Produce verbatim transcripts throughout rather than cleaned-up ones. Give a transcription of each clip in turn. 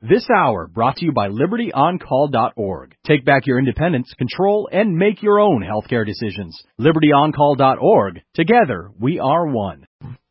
This hour brought to you by Liberty On Call dot org. Take back your independence, control, and make your own healthcare decisions. Liberty On Call dot org. Together, we are one.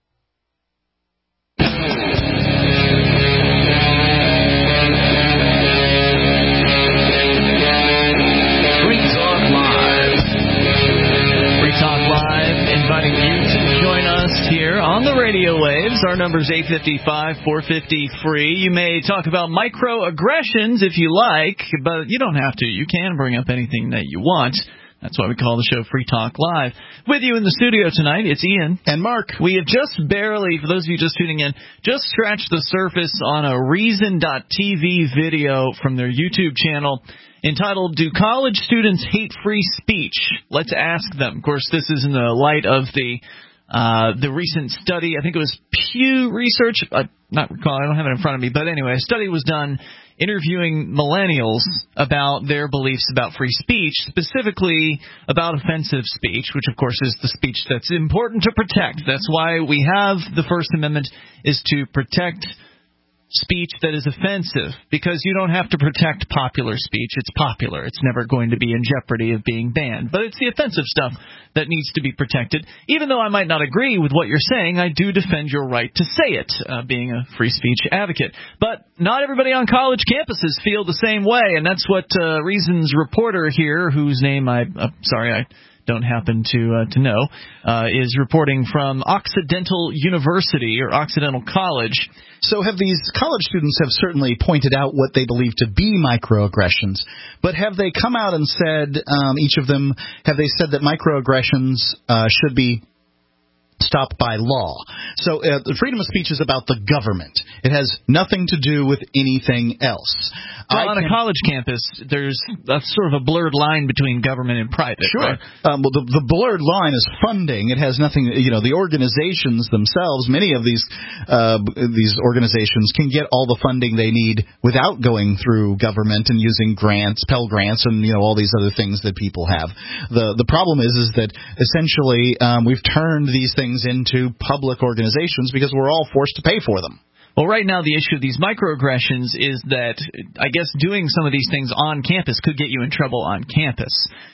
Inviting you to join us here on the radio waves. Our number's eight five five, four five zero, free. You may talk about microaggressions if you like, but you don't have to. You can bring up anything that you want. That's why we call the show Free Talk Live. With you in the studio tonight, it's Ian. And Mark. We have just barely, for those of you just tuning in, just scratched the surface on a Reason dot T V video from their YouTube channel entitled, Do College Students Hate Free Speech? Let's Ask Them. Of course, this is in the light of the uh, the recent study. I think it was Pew Research. Uh, not recall. I don't have it in front of me. But anyway, a study was done interviewing millennials about their beliefs about free speech, specifically about offensive speech, which, of course, is the speech that's important to protect. That's why we have the First Amendment, is to protect speech that is offensive, because you don't have to protect popular speech. It's popular. It's never going to be in jeopardy of being banned. But it's the offensive stuff that needs to be protected. Even though I might not agree with what you're saying, I do defend your right to say it, uh, being a free speech advocate. But not everybody on college campuses feel the same way, and that's what uh, Reason's reporter here, whose name I, uh, sorry, I don't happen to uh, to know, uh, is reporting from Occidental University, or Occidental College. So have these college students have certainly pointed out what they believe to be microaggressions, but have they come out and said, um, each of them, have they said that microaggressions uh, should be stopped by law? So uh, the freedom of speech is about the government. It has nothing to do with anything else. Well, on a college campus, there's a sort of a blurred line between government and private. Sure. Right? Um, well, the, the blurred line is funding. It has nothing, you know, the organizations themselves, many of these uh, these organizations can get all the funding they need without going through government and using grants, Pell Grants, and, you know, all these other things that people have. The the problem is, is that essentially um, we've turned these things into public organizations because we're all forced to pay for them. Well, right now the issue of these microaggressions is that I guess doing some of these things on campus could get you in trouble on campus.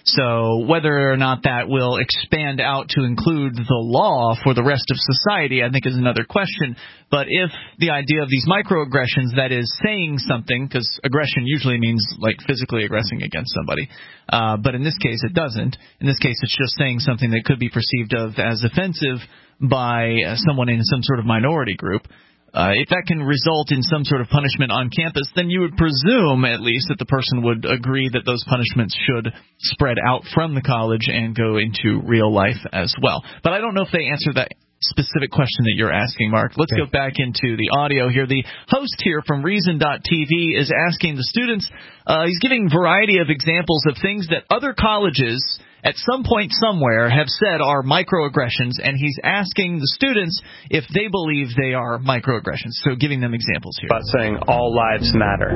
So whether or not that will expand out to include the law for the rest of society, I think, is another question. But if the idea of these microaggressions, that is saying something, because aggression usually means like physically aggressing against somebody, uh, but in this case it doesn't. In this case it's just saying something that could be perceived of as offensive by uh, someone in some sort of minority group. Uh, if that can result in some sort of punishment on campus, then you would presume, at least, that the person would agree that those punishments should spread out from the college and go into real life as well. But I don't know if they answer that specific question that you're asking, Mark. Let's okay. go back into the audio here. The host here from Reason dot T V is asking the students, uh, he's giving a variety of examples of things that other colleges at some point somewhere have said are microaggressions, and he's asking the students if they believe they are microaggressions. So giving them examples here. About saying all lives matter.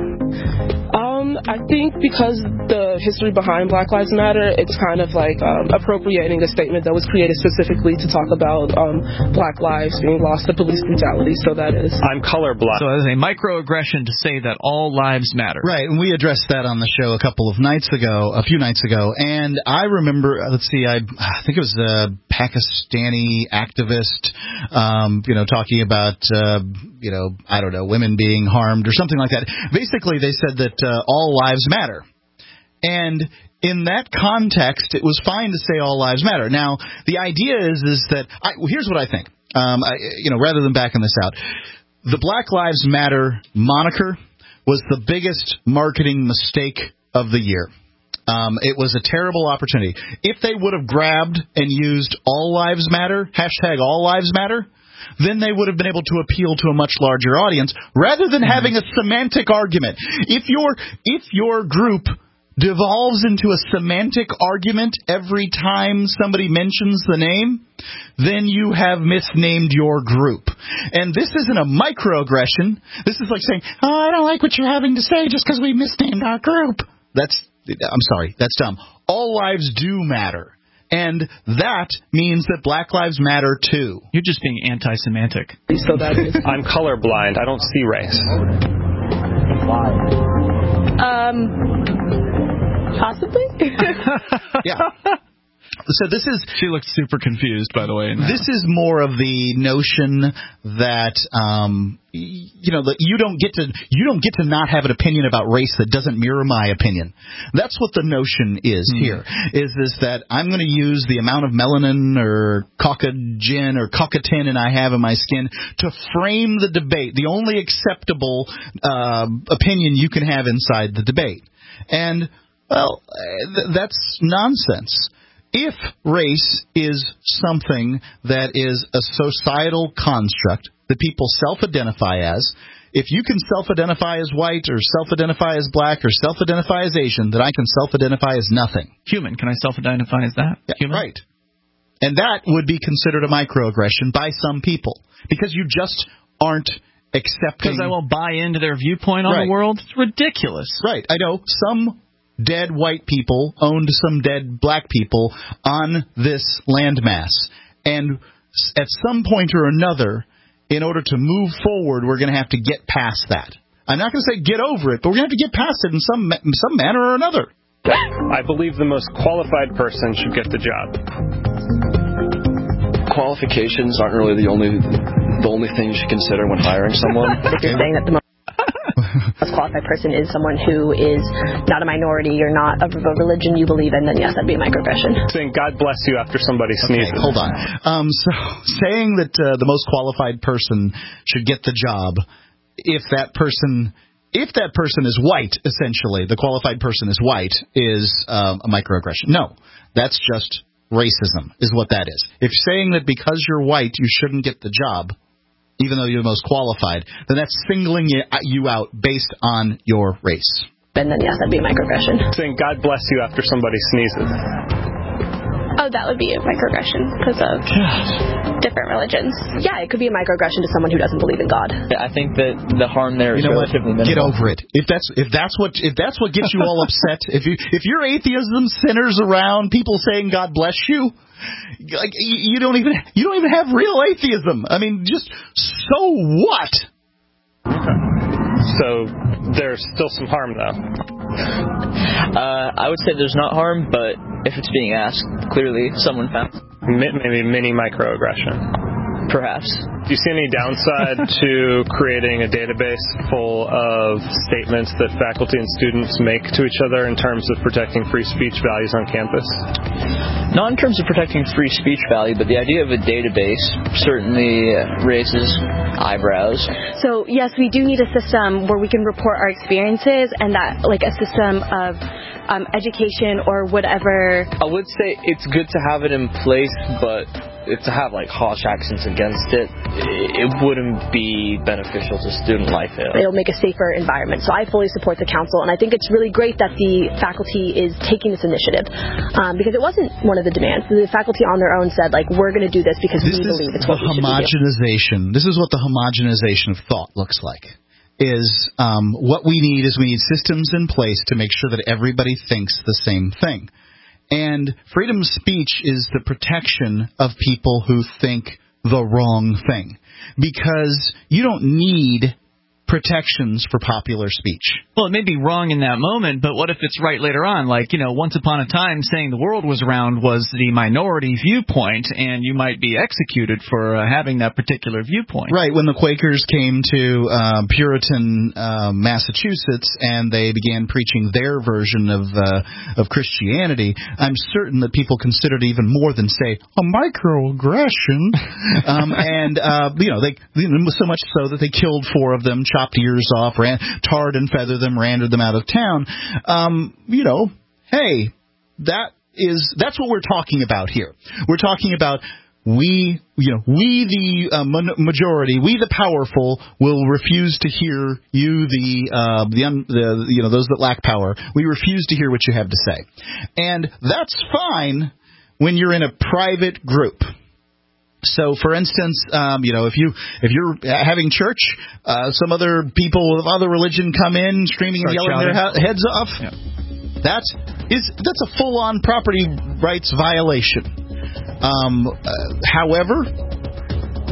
Um, I think because the history behind Black Lives Matter, it's kind of like um, appropriating a statement that was created specifically to talk about um, Black lives being lost to police brutality. So that is. I'm colorblind. So as a microaggression to say that all lives matter. Right, and we addressed that on the show a couple of nights ago, a few nights ago, and I remember. Let's see, I, I think it was a Pakistani activist, um, you know, talking about, uh, you know, I don't know, women being harmed or something like that. Basically, they said that uh, all lives matter. And in that context, it was fine to say all lives matter. Now, the idea is is that, I, well, here's what I think, um, I, you know, rather than backing this out. The Black Lives Matter moniker was the biggest marketing mistake of the year. Um, it was a terrible opportunity. If they would have grabbed and used All Lives Matter, hashtag All Lives Matter, then they would have been able to appeal to a much larger audience rather than having a semantic argument. If your if your group devolves into a semantic argument every time somebody mentions the name, then you have misnamed your group. And this isn't a microaggression. This is like saying, oh, I don't like what you're having to say just because we misnamed our group. That's I'm sorry, that's dumb. All lives do matter. And that means that Black Lives Matter, too. You're just being anti-semantic. So that is. I'm colorblind. I don't see race. Um, possibly. Yeah. So this is... She looked super confused, by the way. This is more of the notion that, um, you know, that you don't get to you don't get to not have an opinion about race that doesn't mirror my opinion. That's what the notion is mm. here. Is this that I'm going to use the amount of melanin or caucagin or caucatin I have in my skin to frame the debate, the only acceptable uh, opinion you can have inside the debate. And, well, th- that's nonsense. If race is something that is a societal construct that people self-identify as, if you can self-identify as white or self-identify as black or self-identify as Asian, then I can self-identify as nothing. Human. Can I self-identify as that? Yeah, Human? right. And that would be considered a microaggression by some people because you just aren't accepting. Because I won't buy into their viewpoint on right. the world? It's ridiculous. Right. I know some dead white people owned some dead black people on this landmass. And at some point or another, in order to move forward, we're going to have to get past that. I'm not going to say get over it, but we're going to have to get past it in some in some manner or another. I believe the most qualified person should get the job. Qualifications aren't really the only the only thing you should consider when hiring someone. If you're saying that the most most qualified person is someone who is not a minority or not of a religion you believe in, then yes, that'd be a microaggression. Saying God bless you after somebody sneezes. Okay, hold on. Um, so saying that uh, the most qualified person should get the job, if that person, if that person is white, essentially, the qualified person is white, is um, a microaggression. No, that's just racism, is what that is. If saying that because you're white you shouldn't get the job, even though you're the most qualified, then that's singling you out based on your race. And then, yes, that'd be a microaggression. Saying God bless you after somebody sneezes. Oh, that would be a microaggression because of different religions. Yeah, it could be a microaggression to someone who doesn't believe in God. I think that the harm there is you know relatively what? minimal. Get over it. If that's if that's what if that's what gets you all upset, if you if your atheism centers around people saying God bless you, like you don't even you don't even have real atheism. I mean, just so what? Okay. So there's still some harm, though. Uh, I would say there's not harm, but if it's being asked, clearly someone found maybe mini microaggression. Perhaps. Do you see any downside to creating a database full of statements that faculty and students make to each other in terms of protecting free speech values on campus? Not in terms of protecting free speech value, but the idea of a database certainly raises eyebrows. So, yes, we do need a system where we can report our experiences and that, like, a system of um, education or whatever. I would say it's good to have it in place, but if to have like harsh actions against it, it wouldn't be beneficial to student life. It'll make a safer environment. So I fully support the council, and I think it's really great that the faculty is taking this initiative um, because it wasn't one of the demands. The faculty on their own said, like, we're going to do this because this we believe it's what we should be doing. homogenization. This is what the homogenization of thought looks like. Is um, what we need is we need systems in place to make sure that everybody thinks the same thing. And freedom of speech is the protection of people who think the wrong thing. Because you don't need protections for popular speech. Well, it may be wrong in that moment, but what if it's right later on? Like, you know, once upon a time saying the world was round was the minority viewpoint, and you might be executed for uh, having that particular viewpoint. Right. When the Quakers came to uh, Puritan uh, Massachusetts and they began preaching their version of uh, of Christianity, I'm certain that people considered even more than, say, a microaggression. um, and, uh, you know, they so much so that they killed four of them, chopped ears off, ran, tarred and feathered them, randered them out of town. Um, you know, hey, that is that's what we're talking about here. We're talking about we, you know, we the uh, majority, we the powerful, will refuse to hear you, the uh, the, un, the you know those that lack power. We refuse to hear what you have to say, and that's fine when you're in a private group. So, for instance, um, you know, if you if you're having church, uh, some other people of other religion come in, screaming and yelling their ha- heads off. Yeah. That is that's a full-on property rights violation. Um, uh, however,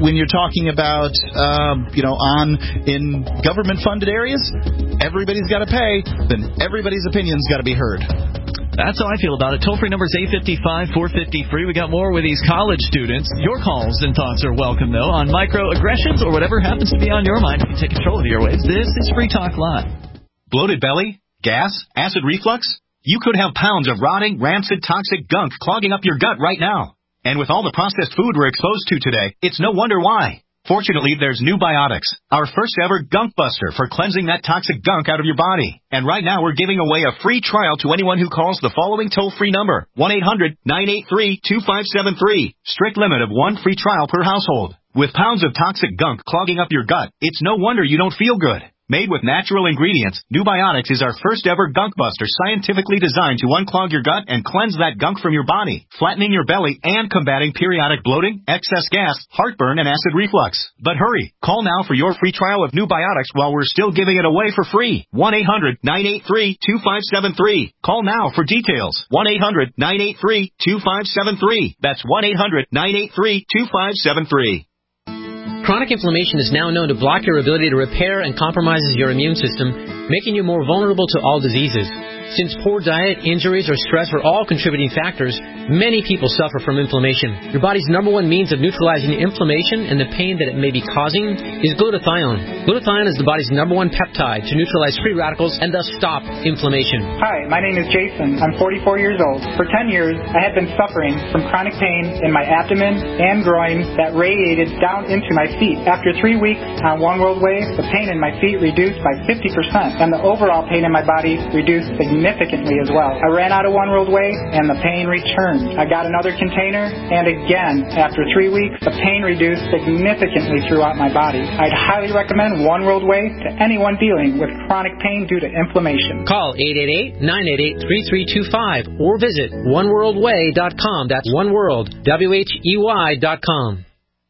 when you're talking about, um, you know, on in government-funded areas, everybody's got to pay, then everybody's opinion's got to be heard. That's how I feel about it. Toll-free number is eight five five, four five zero, free. We got more with these college students. Your calls and thoughts are welcome, though, on microaggressions or whatever happens to be on your mind. You can take control of the airwaves. This is Free Talk Live. Bloated belly? Gas? Acid reflux? You could have pounds of rotting, rancid, toxic gunk clogging up your gut right now. And with all the processed food we're exposed to today, it's no wonder why. Fortunately, there's New Biotics, our first ever gunk buster for cleansing that toxic gunk out of your body. And right now we're giving away a free trial to anyone who calls the following toll-free number, one eight hundred, nine eight three, two five seven three. Strict limit of one free trial per household. With pounds of toxic gunk clogging up your gut, it's no wonder you don't feel good. Made with natural ingredients, New Biotics is our first ever gunk buster scientifically designed to unclog your gut and cleanse that gunk from your body, flattening your belly and combating periodic bloating, excess gas, heartburn, and acid reflux. But hurry, call now for your free trial of New Biotics while we're still giving it away for free. one eight hundred, nine eight three, two five seven three. Call now for details. one eight hundred, nine eight three, two five seven three. That's one eight hundred, nine eight three, two five seven three. Chronic inflammation is now known to block your ability to repair and compromises your immune system, making you more vulnerable to all diseases. Since poor diet, injuries, or stress are all contributing factors, many people suffer from inflammation. Your body's number one means of neutralizing inflammation and the pain that it may be causing is glutathione. Glutathione is the body's number one peptide to neutralize free radicals and thus stop inflammation. Hi, my name is Jason. I'm forty-four years old. For ten years, I had been suffering from chronic pain in my abdomen and groin that radiated down into my feet. After three weeks on One World Way, the pain in my feet reduced by fifty percent, and the overall pain in my body reduced significantly. significantly as well. I ran out of One World Way and the pain returned. I got another container and again, after three weeks, the pain reduced significantly throughout my body. I'd highly recommend One World Way to anyone dealing with chronic pain due to inflammation. Call eight eight eight, nine eight eight, three three two five or visit one world way dot com. That's One World, W H E Y dot com.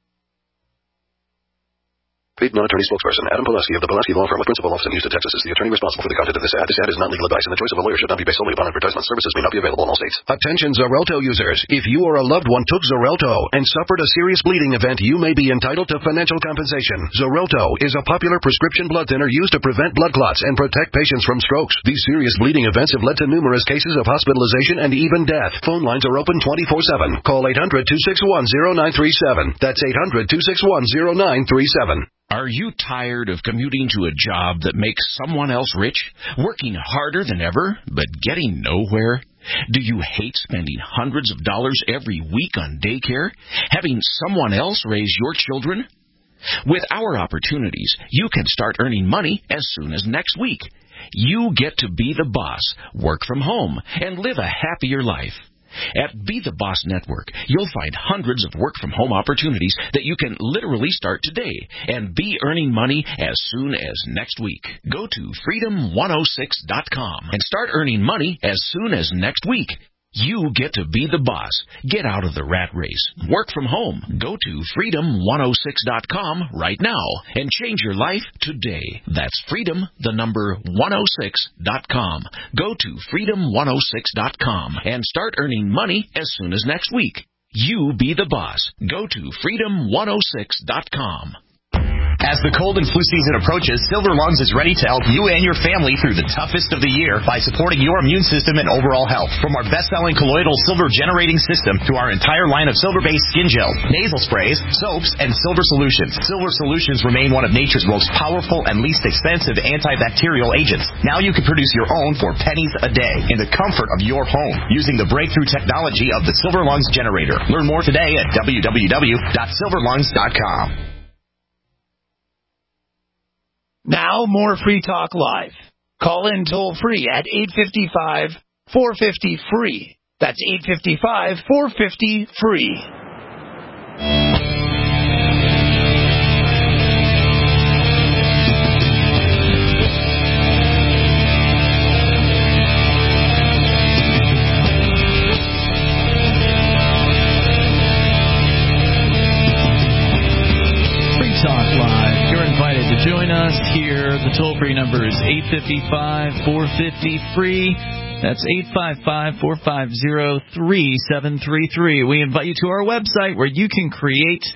Paid non-attorney spokesperson Adam Pulaski of the Pulaski Law Firm with principal office in Houston, Texas is the attorney responsible for the content of this ad. This ad is not legal advice and the choice of a lawyer should not be based solely upon advertisement. Services may not be available in all states. Attention Xarelto users. If you or a loved one took Xarelto and suffered a serious bleeding event, you may be entitled to financial compensation. Xarelto is a popular prescription blood thinner used to prevent blood clots and protect patients from strokes. These serious bleeding events have led to numerous cases of hospitalization and even death. Phone lines are open twenty-four seven. Call eight hundred, two six one, zero nine three seven. That's eight hundred, two six one, zero nine three seven. Are you tired of commuting to a job that makes someone else rich, working harder than ever, but getting nowhere? Do you hate spending hundreds of dollars every week on daycare, having someone else raise your children? With our opportunities, you can start earning money as soon as next week. You get to be the boss, work from home, and live a happier life. At Be the Boss Network, you'll find hundreds of work-from-home opportunities that you can literally start today and be earning money as soon as next week. Go to freedom one oh six dot com and start earning money as soon as next week. You get to be the boss. Get out of the rat race. Work from home. Go to freedom one oh six dot com right now and change your life today. That's freedom, the number one oh six dot com. Go to freedom one oh six dot com and start earning money as soon as next week. You be the boss. Go to freedom one oh six dot com. As the cold and flu season approaches, Silver Lungs is ready to help you and your family through the toughest of the year by supporting your immune system and overall health. From our best-selling colloidal silver generating system to our entire line of silver-based skin gel, nasal sprays, soaps, and silver solutions. Silver solutions remain one of nature's most powerful and least expensive antibacterial agents. Now you can produce your own for pennies a day in the comfort of your home using the breakthrough technology of the Silver Lungs generator. Learn more today at w w w dot silver lungs dot com. Now, more Free Talk Live. Call in toll-free at eight five five, four five zero, free. That's eight five five, four five zero, free. Join us here. The toll-free number is eight five five, four five zero, free. That's eight five five, four five zero, three seven three three. We invite you to our website where you can create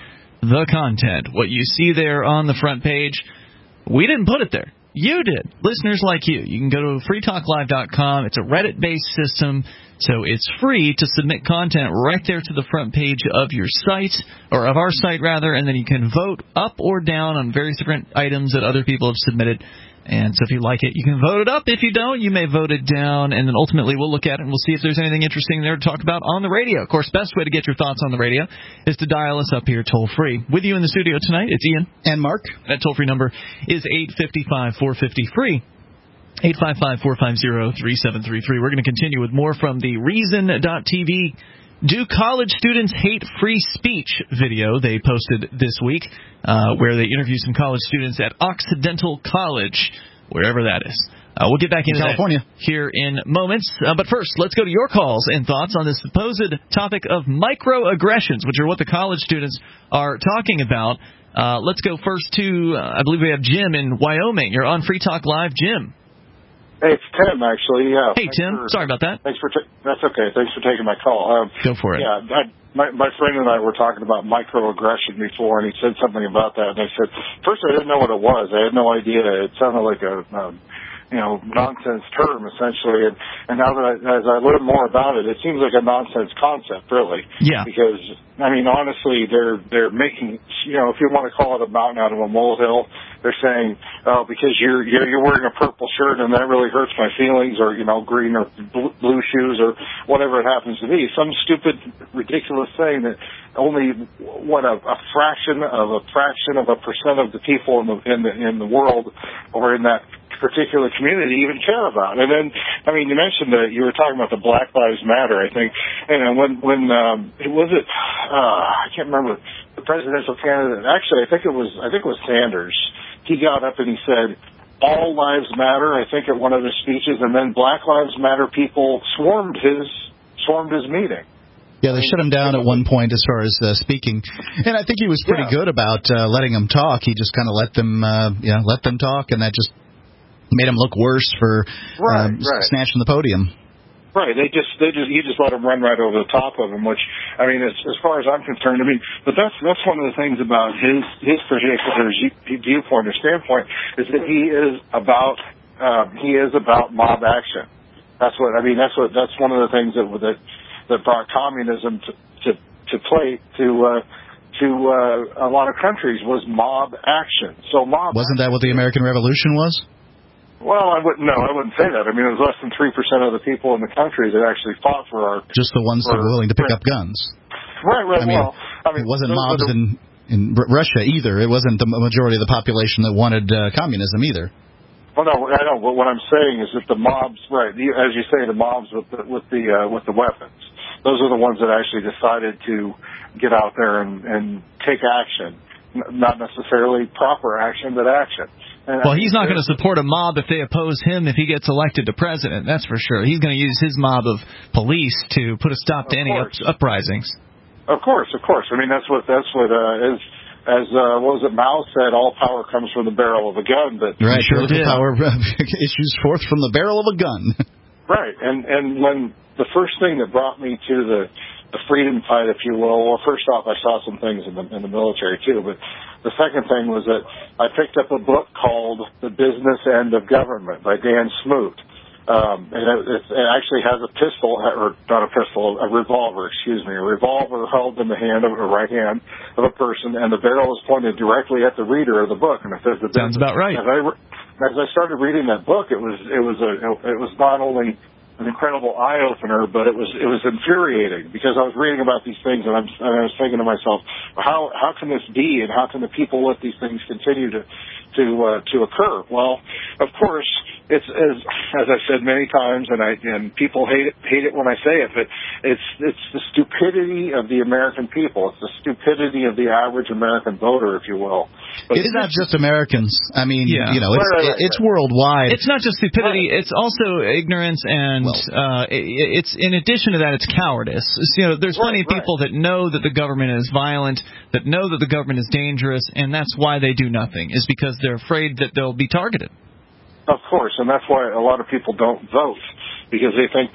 the content. What you see there on the front page, we didn't put it there. You did. Listeners like you. You can go to free talk live dot com. It's a Reddit-based system, so it's free to submit content right there to the front page of your site, or of our site, rather, and then you can vote up or down on various different items that other people have submitted. And so if you like it, you can vote it up. If you don't, you may vote it down, and then ultimately we'll look at it and we'll see if there's anything interesting there to talk about on the radio. Of course, best way to get your thoughts on the radio is to dial us up here toll-free. With you in the studio tonight, it's Ian. And Mark. That toll-free number is eight five five, four five zero, free. eight five five, four five zero, three seven three three. We're going to continue with more from the Reason dot T V Do College Students Hate Free Speech video they posted this week, uh, where they interviewed some college students at Occidental College, wherever that is. Uh, we'll get back into California that here in moments. Uh, but first, let's go to your calls and thoughts on this supposed topic of microaggressions, which are what the college students are talking about. Uh, let's go first to, uh, I believe we have Jim in Wyoming. You're on Free Talk Live. Jim. Hey, it's Tim, actually. Yeah. Hey, thanks Tim. For, Sorry about that. Thanks for ta- that's okay. Thanks for taking my call. Um, Go for it. Yeah, I, my my friend and I were talking about microaggression before, and he said something about that, and I said, first I didn't know what it was. I had no idea. It sounded like a um, you know nonsense term essentially, and and now that I, as I learn more about it, it seems like a nonsense concept, really. Yeah. Because I mean, honestly, they're they're making, you know, if you want to call it a mountain out of a molehill, they're saying, oh, because you're you're, you're wearing a purple shirt and that really hurts my feelings, or, you know, green or blue, blue shoes or whatever it happens to be. Some stupid, ridiculous thing that only, what, a, a fraction of a fraction of a percent of the people in the in the in the world or in that particular community even care about. And then, I mean, you mentioned that you were talking about the Black Lives Matter, I think, and when when um, it was it, uh, I can't remember the presidential candidate. Actually, I think it was I think it was Sanders. He got up and he said, "All lives matter." I think at one of his speeches, and then Black Lives Matter people swarmed his swarmed his meeting. Yeah, they shut him down at one point as far as uh, speaking, and I think he was pretty yeah. good about uh, letting them talk. He just kind of let them, uh, you know, let them talk, and that just made him look worse for right, um, right. snatching the podium. Right, they just they just you just let them run right over the top of him. Which, I mean, as, as far as I'm concerned, I mean, but that's that's one of the things about his his particular viewpoint or standpoint is that he is about um, he is about mob action. That's what I mean. That's what that's one of the things that that that brought communism to to, to play to. Uh, to uh, a lot of countries was mob action. So mob wasn't that what the American Revolution was? Well, I wouldn't. No, I wouldn't say that. I mean, it was less than three percent of the people in the country that actually fought for our. Just the ones for, that were willing to pick up guns. Right, right. I mean, well, I mean, it wasn't those mobs the, in in Russia either. It wasn't the majority of the population that wanted uh, communism either. Well, no, I know. But what I'm saying is that the mobs, right? As you say, the mobs with the with the uh, with the weapons. Those are the ones that actually decided to get out there and, and take action, not necessarily proper action, but action. And well, he's not going to support a mob if they oppose him if he gets elected to president. That's for sure. He's going to use his mob of police to put a stop to any up, uprisings. Of course, of course. I mean, that's what that's what uh, is. As uh, what was it? Mao said, "All power comes from the barrel of a gun." But right, sure did. Power issues forth from the barrel of a gun. Right, and and when the first thing that brought me to the, the freedom fight, if you will, well, first off, I saw some things in the in the military too, but the second thing was that I picked up a book called The Business End of Government by Dan Smoot. Um, and it, it actually has a pistol, or not a pistol, a revolver, excuse me, a revolver held in the hand of a right hand of a person, and the barrel is pointed directly at the reader of the book. And it says the sounds about right. As I, as I started reading that book, it was it was a it was not only an incredible eye opener, but it was it was infuriating because I was reading about these things and, I'm, and I was thinking to myself, how how can this be, and how can the people let these things continue to to uh, to occur? Well, of course, it's as as I've said many times, and I and people hate it hate it when I say it, but it's it's the stupidity of the American people. It's the stupidity of the average American voter, if you will. But it's not just Americans. I mean, yeah. you know, it's right, right, right, it's right. worldwide. It's not just stupidity; right. it's also ignorance, and well, uh, it, it's in addition to that, it's cowardice. It's, you know, there's plenty right, of people right. that know that the government is violent, that know that the government is dangerous, and that's why they do nothing. Is because they're afraid that they'll be targeted. Of course, and that's why a lot of people don't vote, because they think that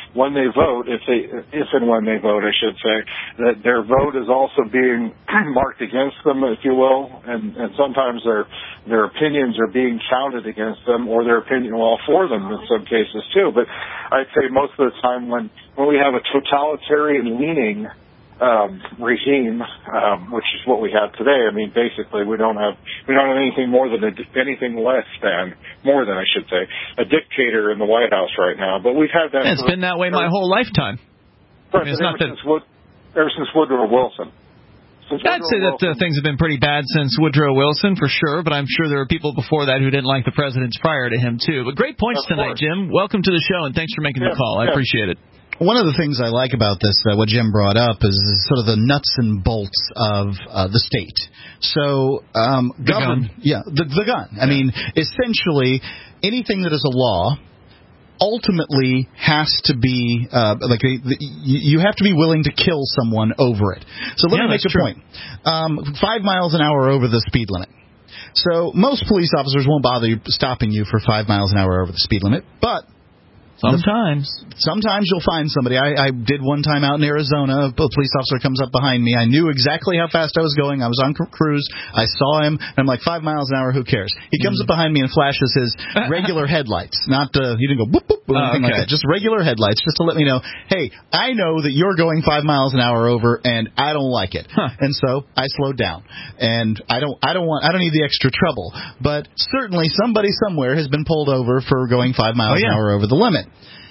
when they vote, if they, if and when they vote, I should say, that their vote is also being marked against them, if you will, and, and sometimes their their opinions are being counted against them, or their opinion, well, for them in some cases too. But I'd say most of the time when, when we have a totalitarian leaning um, regime, um, which is what we have today, I mean, basically we don't have we don't have anything more than a, anything less than more than I should say a dictator in the White House right now. But we've had that. Yeah, it's for, been that way my whole lifetime. Right, I mean, it's ever, not that... since Wood, ever since Woodrow Wilson. Since I'd say that uh, things have been pretty bad since Woodrow Wilson, for sure, but I'm sure there were people before that who didn't like the presidents prior to him, too. But great points tonight, Jim. Welcome to the show, and thanks for making yeah, the call. I yeah. appreciate it. One of the things I like about this, uh, what Jim brought up, is, is sort of the nuts and bolts of uh, the state. So, um, the gun. Yeah, the, the gun. I mean, essentially, anything that is a law ultimately has to be uh, like a, the, you have to be willing to kill someone over it. So let yeah, me make a true. point. Um, five miles an hour over the speed limit. So most police officers won't bother you stopping you for five miles an hour over the speed limit, but Sometimes. Sometimes you'll find somebody. I, I did one time out in Arizona. A police officer comes up behind me. I knew exactly how fast I was going. I was on cruise. I saw him, and I'm like, five miles an hour, who cares? He comes mm-hmm. up behind me and flashes his regular headlights. Not, uh, he didn't go boop, boop, or anything oh, okay. like that. Just regular headlights, just to let me know, hey, I know that you're going five miles an hour over, and I don't like it. Huh. And so I slowed down. And I don't, I don't want, I don't need the extra trouble. But certainly somebody somewhere has been pulled over for going five miles oh, yeah. an hour over the limit.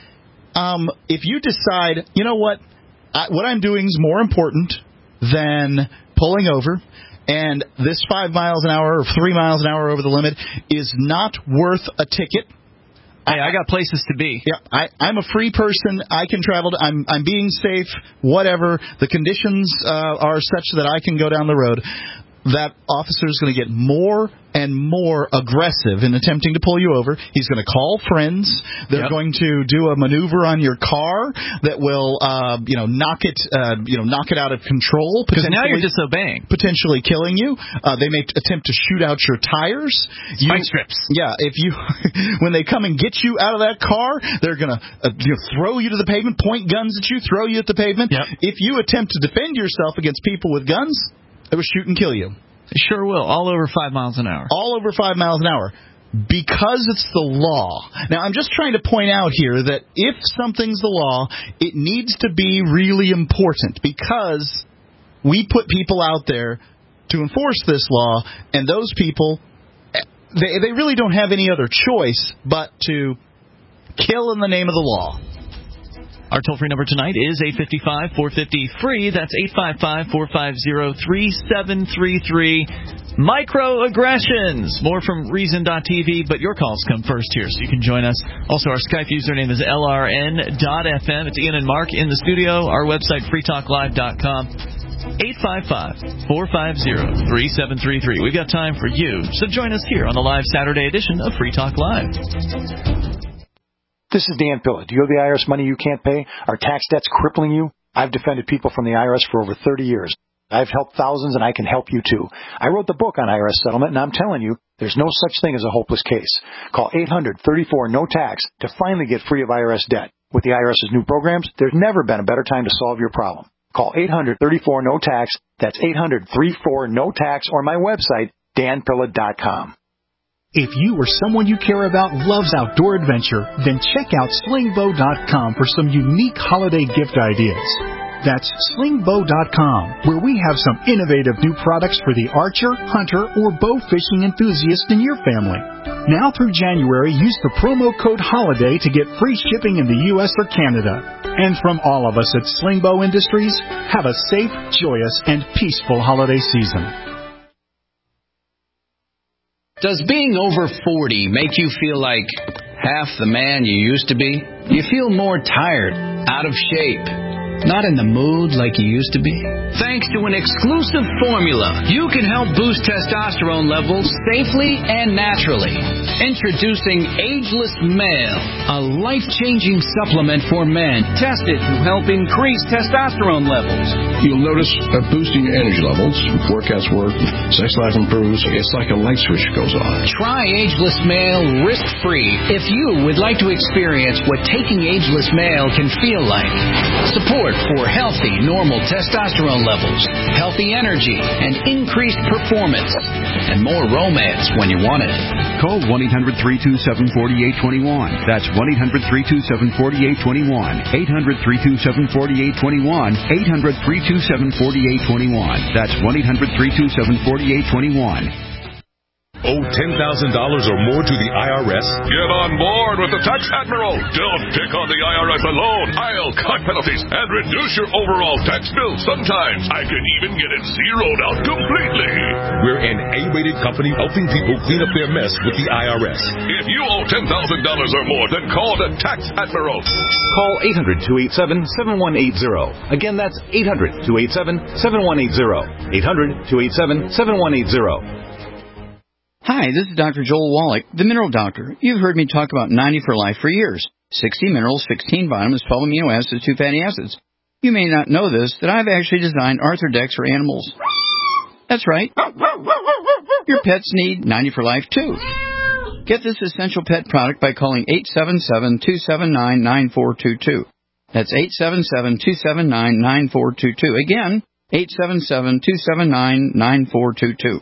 Um, if you decide, you know what, I, what I'm doing is more important than pulling over, and this five miles an hour or three miles an hour over the limit is not worth a ticket. Hey, I got places to be. Yeah, I, I'm a free person. I can travel. To, I'm I'm being safe. Whatever the conditions uh, are, such that I can go down the road. That officer is going to get more and more aggressive in attempting to pull you over. He's going to call friends. They're yep. going to do a maneuver on your car that will, uh, you know, knock it, uh, you know, knock it out of control. Because now you're disobeying, potentially killing you. Uh, they may attempt to shoot out your tires. Spike strips. Yeah, if you, when they come and get you out of that car, they're going to uh, you know, throw you to the pavement, point guns at you, throw you at the pavement. Yep. If you attempt to defend yourself against people with guns, they will shoot and kill you. They sure will. All over five miles an hour. All over five miles an hour. Because it's the law. Now, I'm just trying to point out here that if something's the law, it needs to be really important. Because we put people out there to enforce this law, and those people, they, they really don't have any other choice but to kill in the name of the law. Our toll-free number tonight is eight five five, four five zero, free. That's eight five five, four five zero, three seven three three. Microaggressions. More from Reason dot T V, but your calls come first here, so you can join us. Also, our Skype username is L R N dot F M. It's Ian and Mark in the studio. Our website, free talk live dot com. eight five five, four five zero, three seven three three. We've got time for you, so join us here on the live Saturday edition of Free Talk Live. This is Dan Pilla. Do you owe the I R S money you can't pay? Are tax debts crippling you? I've defended people from the I R S for over thirty years. I've helped thousands, and I can help you, too. I wrote the book on I R S settlement, and I'm telling you, there's no such thing as a hopeless case. Call eight hundred, thirty-four, no tax to finally get free of I R S debt. With the IRS's new programs, there's never been a better time to solve your problem. Call eight hundred, thirty-four, no tax. That's eight hundred, thirty-four, no tax, or my website, dan pilla dot com. If you or someone you care about loves outdoor adventure, then check out sling bow dot com for some unique holiday gift ideas. That's sling bow dot com, where we have some innovative new products for the archer, hunter, or bow fishing enthusiast in your family. Now through January, use the promo code HOLIDAY to get free shipping in the U S or Canada. And from all of us at Sling Bow Industries, have a safe, joyous, and peaceful holiday season. Does being over forty make you feel like half the man you used to be? Do you feel more tired, out of shape? Not in the mood like you used to be? Thanks to an exclusive formula, you can help boost testosterone levels safely and naturally. Introducing Ageless Male, a life-changing supplement for men tested to help increase testosterone levels. You'll notice a boosting your energy levels, workouts work, sex life improves. It's like a light switch goes on. Try Ageless Male risk-free if you would like to experience what taking Ageless Male can feel like. Support for healthy, normal testosterone levels, healthy energy, and increased performance, and more romance when you want it. Call one eight hundred, three two seven, four eight two one. That's one eight hundred, three two seven, four eight two one. eight hundred, three two seven, four eight two one. eight hundred, three two seven, four eight two one. That's one eight hundred, three two seven, four eight two one. Owe ten thousand dollars or more to the I R S? Get on board with the Tax Admiral. Don't pick on the I R S alone. I'll cut penalties and reduce your overall tax bill. Sometimes I can even get it zeroed out completely. We're an A-rated company helping people clean up their mess with the I R S. If you owe ten thousand dollars or more, then call the Tax Admiral. Call eight hundred, two eight seven, seven one eight zero. Again, that's eight hundred, two eight seven, seven one eight zero. eight hundred, two eight seven, seven one eight zero. Hi, this is Doctor Joel Wallach, the Mineral Doctor. You've heard me talk about ninety for Life for years. sixty minerals, sixteen vitamins, twelve amino acids, two fatty acids. You may not know this, that I've actually designed Arthrodex for animals. That's right. Your pets need ninety for Life, too. Get this essential pet product by calling eight seven seven, two seven nine, nine four two two. That's eight seven seven, two seven nine, nine four two two. Again, eight seven seven, two seven nine, nine four two two.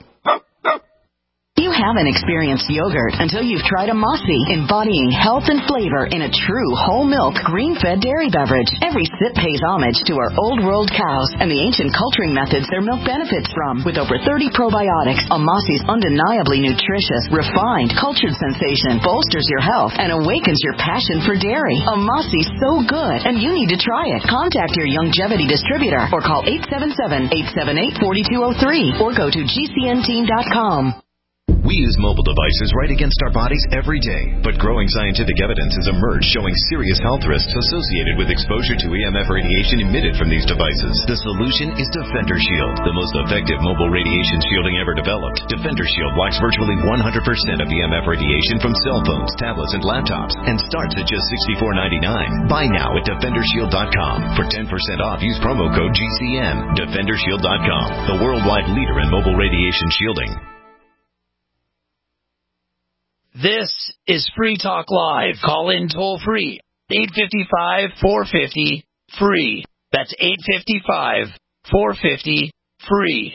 You haven't experienced yogurt until you've tried a Mossy, embodying health and flavor in a true whole milk, green-fed dairy beverage. Every sip pays homage to our old world cows and the ancient culturing methods their milk benefits from. With over thirty probiotics, a Mossy's undeniably nutritious, refined, cultured sensation bolsters your health and awakens your passion for dairy. A Mossy's so good, and you need to try it. Contact your Youngevity distributor or call eight seven seven, eight seven eight, four two zero three or go to G C N team dot com. We use mobile devices right against our bodies every day, but growing scientific evidence has emerged showing serious health risks associated with exposure to E M F radiation emitted from these devices. The solution is Defender Shield, the most effective mobile radiation shielding ever developed. Defender Shield blocks virtually one hundred percent of E M F radiation from cell phones, tablets, and laptops, and starts at just sixty-four ninety-nine. Buy now at defender shield dot com. For ten percent off, use promo code G C N. defender shield dot com, the worldwide leader in mobile radiation shielding. This is Free Talk Live. Call in toll free. eight five five, four five zero, free. That's eight five five, four five zero, free.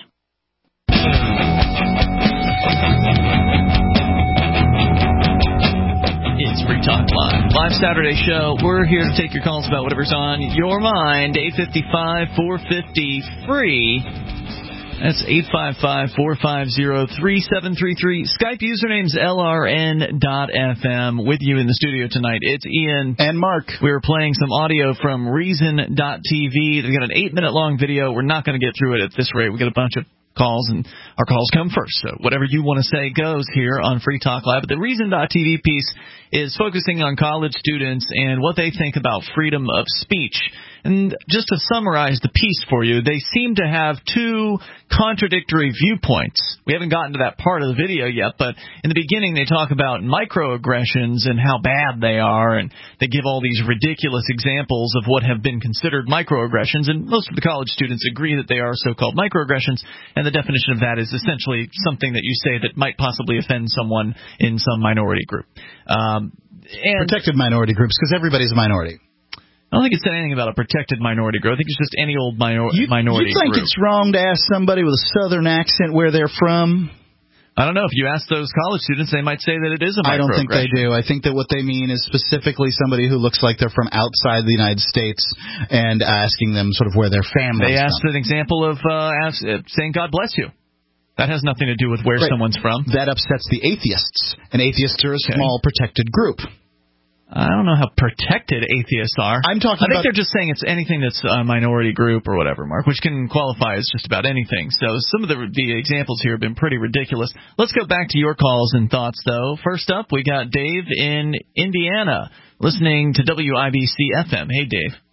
It's Free Talk Live. Live Saturday show. We're here to take your calls about whatever's on your mind. eight five five, four five zero, free. That's eight five five, four five zero, three seven three three. Skype username's L R N dot F M. With you in the studio tonight, it's Ian. And Mark. We were playing some audio from Reason dot T V. They've got an eight-minute long video. We're not going to get through it at this rate. We've got a bunch of calls, and our calls come first. So whatever you want to say goes here on Free Talk Live. But the Reason dot T V piece is focusing on college students and what they think about freedom of speech. And just to summarize the piece for you, they seem to have two contradictory viewpoints. We haven't gotten to that part of the video yet, but in the beginning they talk about microaggressions and how bad they are, and they give all these ridiculous examples of what have been considered microaggressions, and most of the college students agree that they are so-called microaggressions, and the definition of that is essentially something that you say that might possibly offend someone in some minority group. Um, and Protected minority groups, because everybody's a minority. I don't think it said anything about a protected minority group. I think it's just any old minor- you, minority group. You think group. It's wrong to ask somebody with a southern accent where they're from? I don't know. If you ask those college students, they might say that it is a microaggression. I don't think they do. I think that what they mean is specifically somebody who looks like they're from outside the United States and asking them sort of where their family is. They asked from. an example of uh, ask, uh, saying God bless you. That has nothing to do with where right. someone's from. That upsets the atheists. And atheists are a okay. small protected group. I don't know how protected atheists are. I'm talking I think about they're just saying it's anything that's a minority group or whatever, Mark, which can qualify as just about anything. So some of the, the examples here have been pretty ridiculous. Let's go back to your calls and thoughts, though. First up, we got Dave in Indiana listening to W I B C F M. Hey, Dave.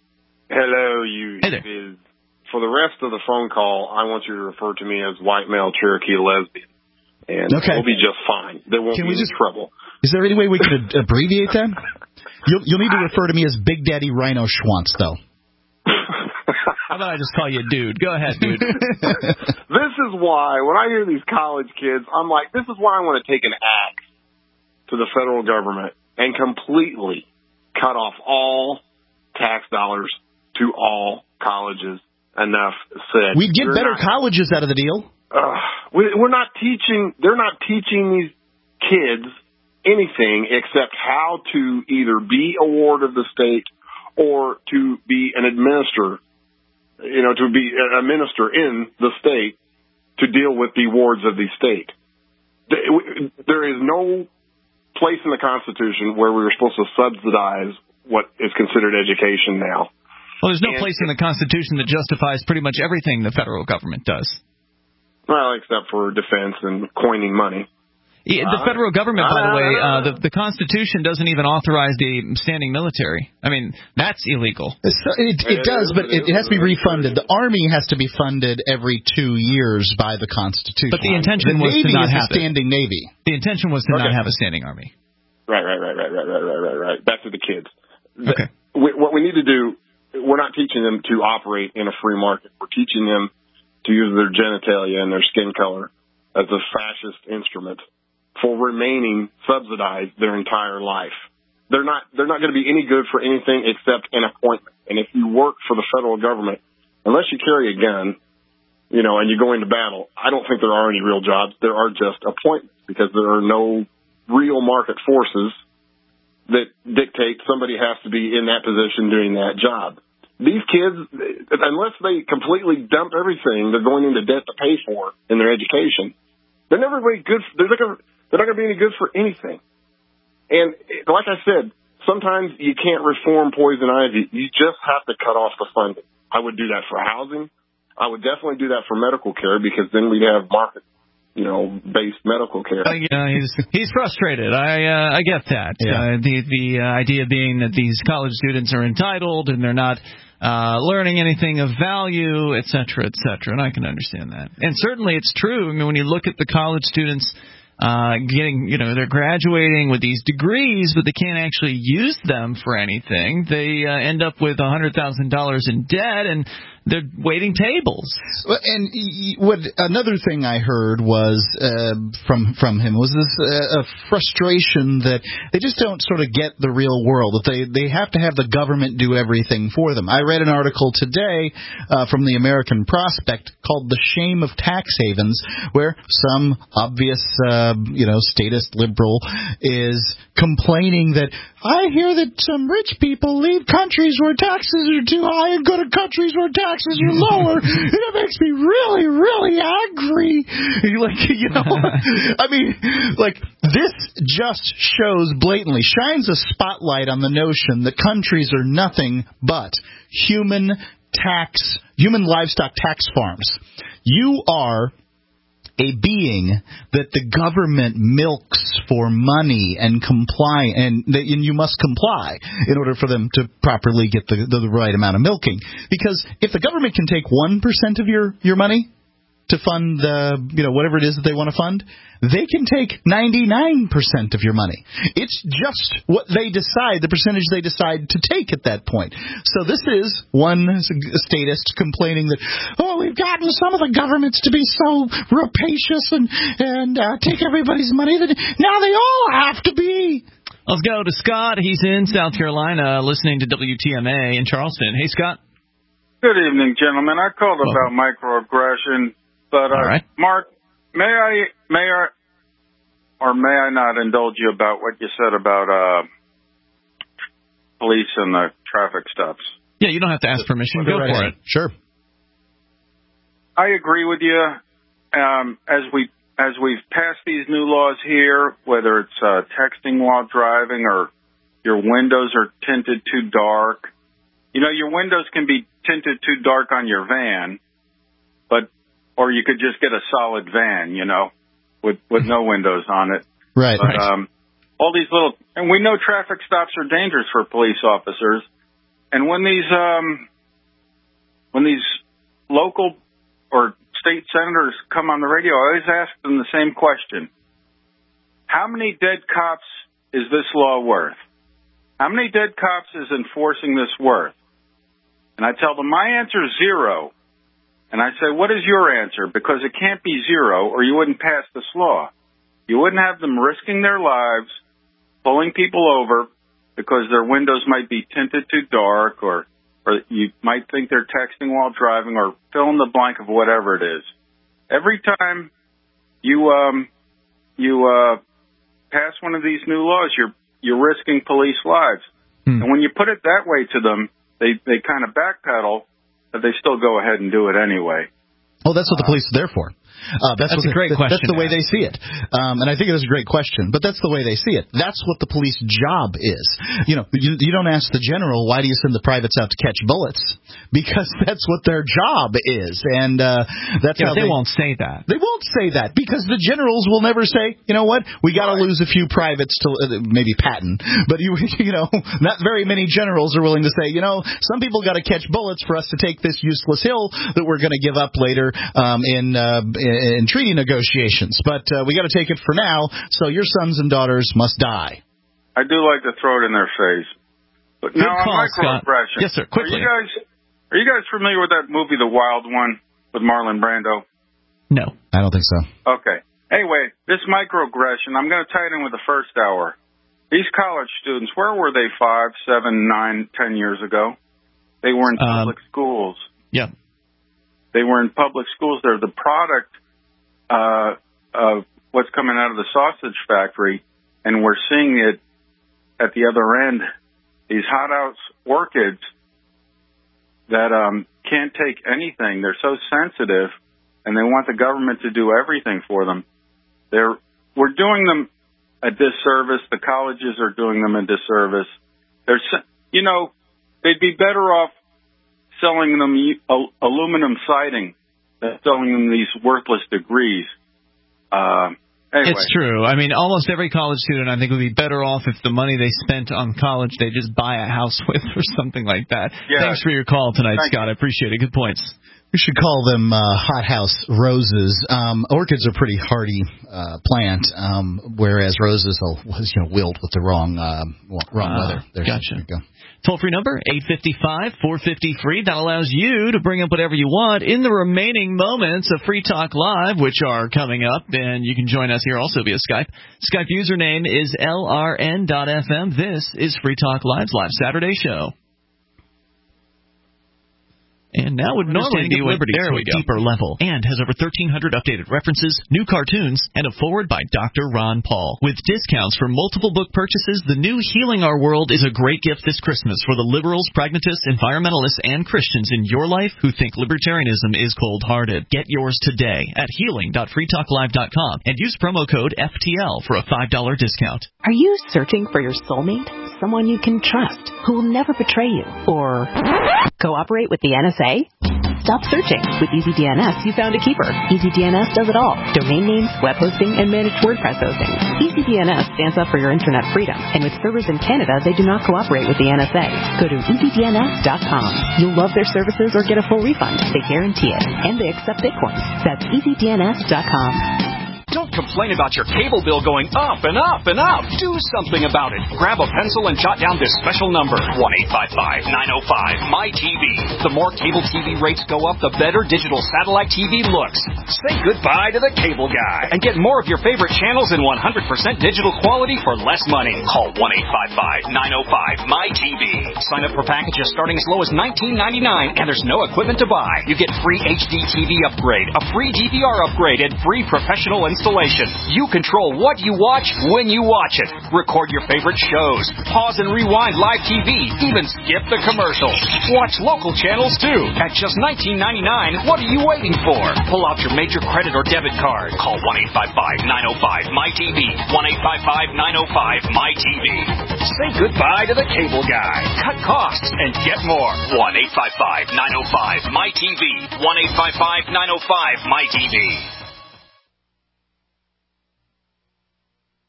Hello, you hey there. Biz. For the rest of the phone call, I want you to refer to me as white male Cherokee lesbian. And okay. we'll be just fine. There won't Can be we any just, trouble. Is there any way we could abbreviate that? You'll, you'll need to refer to me as Big Daddy Rhino Schwantz, though. How about I just call you dude? Go ahead, dude. This is why, when I hear these college kids, I'm like, this is why I want to take an axe to the federal government and completely cut off all tax dollars to all colleges. Enough said. We'd get You're better not, colleges out of the deal. Uh, we, we're not teaching, they're not teaching these kids anything except how to either be a ward of the state or to be an administrator, you know, to be a minister in the state to deal with the wards of the state. There is no place in the Constitution where we were supposed to subsidize what is considered education now. Well, there's no and, place in the Constitution that justifies pretty much everything the federal government does. Well, except for defense and coining money. Yeah, the federal government, by the way, uh, the, the Constitution doesn't even authorize the standing military. I mean, that's illegal. So it, it does, but it, it has to be refunded. The Army has to be funded every two years by the Constitution. But the intention the was Navy to not is have a standing it. Navy. The intention was to okay. not have a standing Army. Right, right, right, right, right, right, right, right, right. Back to the kids. Okay. We, what we need to do, we're not teaching them to operate in a free market. We're teaching them to use their genitalia and their skin color as a fascist instrument for remaining subsidized their entire life. They're not they're not going to be any good for anything except an appointment. And if you work for the federal government, unless you carry a gun, you know, and you go into battle, I don't think there are any real jobs. There are just appointments because there are no real market forces that dictate somebody has to be in that position doing that job. These kids, unless they completely dump everything they're going into debt to pay for in their education, they're never really good. They're not going to, they're not going to be any good for anything. And like I said, sometimes you can't reform poison ivy. You just have to cut off the funding. I would do that for housing. I would definitely do that for medical care because then we'd have market, you know, based medical care. Uh, yeah, he's he's frustrated. I uh, I get that. Yeah. Uh, the the uh, idea being that these college students are entitled and they're not uh, learning anything of value, et cetera, et cetera. And I can understand that. And certainly it's true. I mean, when you look at the college students uh, getting, you know, they're graduating with these degrees, but they can't actually use them for anything. They uh, end up with one hundred thousand dollars in debt and they're waiting tables. And what another thing I heard was uh, from from him was this uh, a frustration that they just don't sort of get the real world. That they they have to have the government do everything for them. I read an article today uh, from the American Prospect called "The Shame of Tax Havens," where some obvious uh, you know statist liberal is complaining that I hear that some rich people leave countries where taxes are too high and go to countries where taxes are lower, and it makes me really, really angry. Like, you know, I mean, like, this just shows blatantly, shines a spotlight on the notion that countries are nothing but human tax, human livestock tax farms. You are a being that the government milks for money and comply, and, and you must comply in order for them to properly get the, the, the right amount of milking. Because if the government can take one percent of your, your money to fund the, you know, whatever it is that they want to fund, they can take ninety-nine percent of your money. It's just what they decide, the percentage they decide to take at that point. So this is one statist complaining that, oh, we've gotten some of the governments to be so rapacious and, and uh, take everybody's money that now they all have to be. Let's go to Scott. He's in South Carolina listening to W T M A in Charleston. Hey, Scott. Good evening, gentlemen. I called about microaggression. But, uh, All right. Mark, may I, may I, or may I not indulge you about what you said about uh, police and the traffic stops? Yeah, you don't have to ask permission. Go for it. Sure. I agree with you. Um, as we as we've passed these new laws here, whether it's uh, texting while driving or your windows are tinted too dark, you know, your windows can be tinted too dark on your van, but or you could just get a solid van, you know, with, with no windows on it. Right. But, um, all these little, and we know traffic stops are dangerous for police officers. And when these, um, when these local or state senators come on the radio, I always ask them the same question. How many dead cops is this law worth? How many dead cops is enforcing this worth? And I tell them my answer is zero. And I say, what is your answer? Because it can't be zero or you wouldn't pass this law. You wouldn't have them risking their lives, pulling people over because their windows might be tinted too dark, or, or you might think they're texting while driving, or fill in the blank of whatever it is. Every time you, um, you, uh, pass one of these new laws, you're you're risking police lives. Hmm. And when you put it that way to them, they, they kind of backpedal, but they still go ahead and do it anyway. Oh, that's what the police are there for. Uh, that's that's what a great the, question. That's the way they see it. Um, and I think it is a great question, but that's the way they see it. That's what the police job is. You know, you, you don't ask the general, why do you send the privates out to catch bullets? Because that's what their job is. And uh, that's yeah, how they, they won't say that. They won't say that because the generals will never say, you know what, we got to right. lose a few privates to uh, maybe Patton. But, you you know, not very many generals are willing to say, you know, some people got to catch bullets for us to take this useless hill that we're going to give up later um, in, uh, in treaty negotiations. But uh, we got to take it for now, so your sons and daughters must die. I do like to throw it in their face. But Good now call, on microaggression. Yes, sir. Quickly. Are you guys are you guys familiar with that movie, The Wild One, with Marlon Brando? No. I don't think so. Okay. Anyway, this microaggression, I'm going to tie it in with the first hour. These college students, where were they five, seven, nine, ten years ago? They were in public um, schools. Yeah. They were in public schools. They're the product uh, of what's coming out of the sausage factory, and we're seeing it at the other end. These hot-house orchids that um, can't take anything. They're so sensitive, and they want the government to do everything for them. They're we're doing them a disservice. The colleges are doing them a disservice. They're, you know, they'd be better off selling them aluminum siding than selling them these worthless degrees. Uh, anyway. It's true. I mean, almost every college student, I think, would be better off if the money they spent on college they just buy a house with or something like that. Yeah. Thanks for your call tonight, Thank Scott. you. I appreciate it. Good points. We should call them uh, hothouse roses. Um, orchids are pretty hardy uh, plant, um, whereas roses will, you know, wilt with the wrong uh, wrong uh, weather. There's, gotcha. There you go. Toll-free number, eight five five, four five zero, free. That allows you to bring up whatever you want in the remaining moments of Free Talk Live, which are coming up, and you can join us here also via Skype. Skype username is L R N dot F M. This is Free Talk Live's live Saturday show. And now would normally be Liberty to a deeper level, and has over thirteen hundred updated references, new cartoons, and a foreword by Doctor Ron Paul. With discounts for multiple book purchases, the new Healing Our World is a great gift this Christmas for the liberals, pragmatists, environmentalists, and Christians in your life who think libertarianism is cold-hearted. Get yours today at healing dot free talk live dot com and use promo code F T L for a five dollar discount. Are you searching for your soulmate? Someone you can trust, who will never betray you, or cooperate with the N S A? Stop searching. With EasyDNS, you found a keeper. EasyDNS does it all. Domain names, web hosting, and managed WordPress hosting. EasyDNS stands up for your internet freedom, and with servers in Canada, they do not cooperate with the N S A. Go to easy D N S dot com. You'll love their services or get a full refund. They guarantee it, and they accept Bitcoin. That's easy D N S dot com. Don't complain about your cable bill going up and up and up. Do something about it. Grab a pencil and jot down this special number, one eight five five, nine oh five, M Y T V. The more cable T V rates go up, the better digital satellite T V looks. Say goodbye to the cable guy and get more of your favorite channels in one hundred percent digital quality for less money. Call one eight five five, nine oh five, M Y T V. Sign up for packages starting as low as nineteen ninety-nine, and there's no equipment to buy. You get free H D T V upgrade, a free D V R upgrade, and free professional installation. You control what you watch when you watch it. Record your favorite shows. Pause and rewind live T V. Even skip the commercials. Watch local channels too. At just nineteen ninety-nine, what are you waiting for? Pull out your major credit or debit card. Call one eight five five, nine oh five, M Y T V. one eight five five, nine oh five, M Y T V. Say goodbye to the cable guy. Cut costs and get more. one eight five five, nine oh five, M Y T V. one eight five five, nine oh five, M Y T V.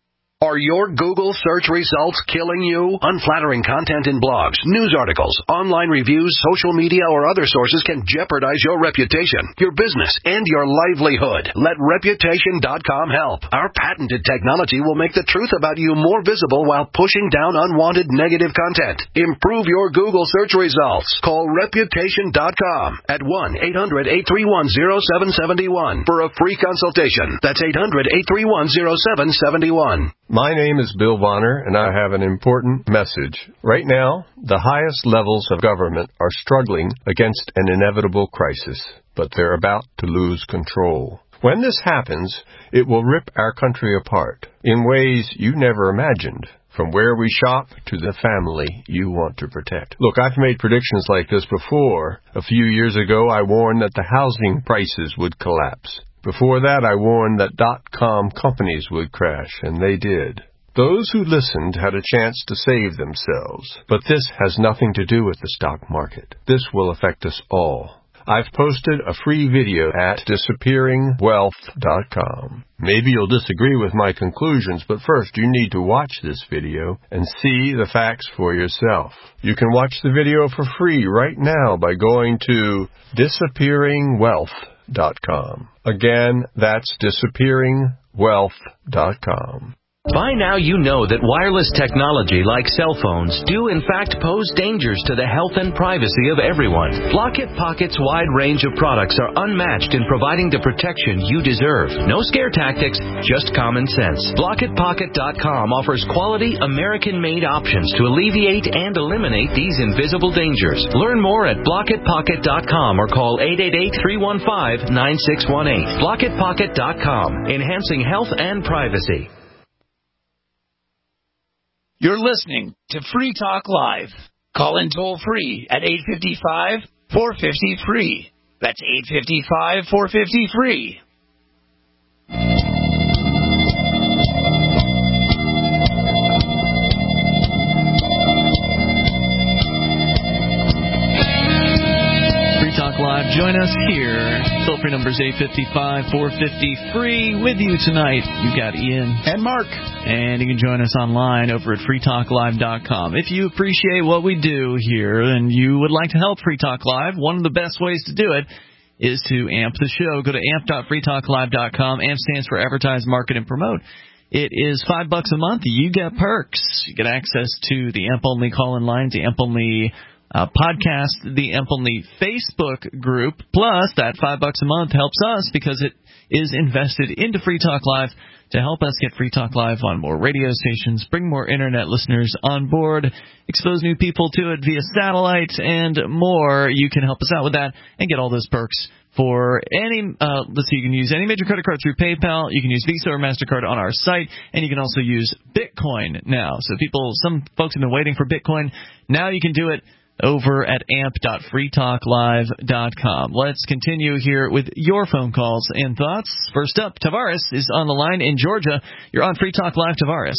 Are your Google search results killing you? Unflattering content in blogs, news articles, online reviews, social media, or other sources can jeopardize your reputation, your business, and your livelihood. Let Reputation dot com help. Our patented technology will make the truth about you more visible while pushing down unwanted negative content. Improve your Google search results. Call Reputation dot com at one eight hundred eight three one zero seven seven one for a free consultation. That's eight hundred eight three one zero seven seven one. My name is Bill Bonner, and I have an important message. Right now, the highest levels of government are struggling against an inevitable crisis, but they're about to lose control. When this happens, it will rip our country apart in ways you never imagined, from where we shop to the family you want to protect. Look, I've made predictions like this before. A few years ago, I warned that the housing prices would collapse. Before that, I warned that dot-com companies would crash, and they did. Those who listened had a chance to save themselves. But this has nothing to do with the stock market. This will affect us all. I've posted a free video at disappearing wealth dot com. Maybe you'll disagree with my conclusions, but first you need to watch this video and see the facts for yourself. You can watch the video for free right now by going to disappearing wealth dot com. Again, that's disappearing wealth dot com. By now you know that wireless technology like cell phones do in fact pose dangers to the health and privacy of everyone. Blockit Pocket's wide range of products are unmatched in providing the protection you deserve. No scare tactics, just common sense. Blockit Pocket dot com offers quality American-made options to alleviate and eliminate these invisible dangers. Learn more at Blockit Pocket dot com or call eight eight eight, three one five, nine six one eight. Blockit Pocket dot com, enhancing health and privacy. You're listening to Free Talk Live. Call in toll free at eight five five, four five zero, free. That's eight five five, four five zero, free. Free Talk Live. Join us here. Toll-free number is eight five five, four five zero, free. With you tonight, you've got Ian. And Mark. And you can join us online over at free talk live dot com. If you appreciate what we do here and you would like to help Free Talk Live, one of the best ways to do it is to amp the show. Go to amp dot free talk live dot com. AMP stands for Advertise, Market, and Promote. It is five bucks a month. You get perks. You get access to the AMP-only call-in lines, the AMP-only uh, podcast, the AMP-only Facebook group. Plus, that five bucks a month helps us because it is invested into Free Talk Live to help us get Free Talk Live on more radio stations, bring more Internet listeners on board, expose new people to it via satellite, and more. You can help us out with that and get all those perks for any, uh, let's see, you can use any major credit card through PayPal. You can use Visa or MasterCard on our site, and you can also use Bitcoin now. So people, some folks have been waiting for Bitcoin. Now you can do it over at amp dot free talk live dot com. Let's continue here with your phone calls and thoughts. First up, Tavares is on the line in Georgia. You're on Free Talk Live, Tavares.